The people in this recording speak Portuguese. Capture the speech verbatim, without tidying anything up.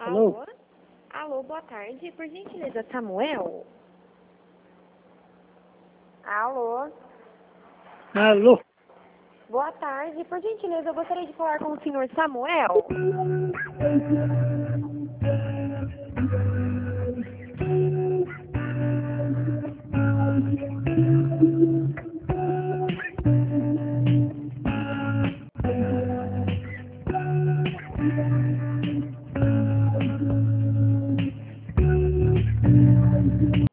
Alô? Alô? Alô, boa tarde. Por gentileza, Samuel? Alô? Alô? Boa tarde. Por gentileza, eu gostaria de falar com o senhor Samuel.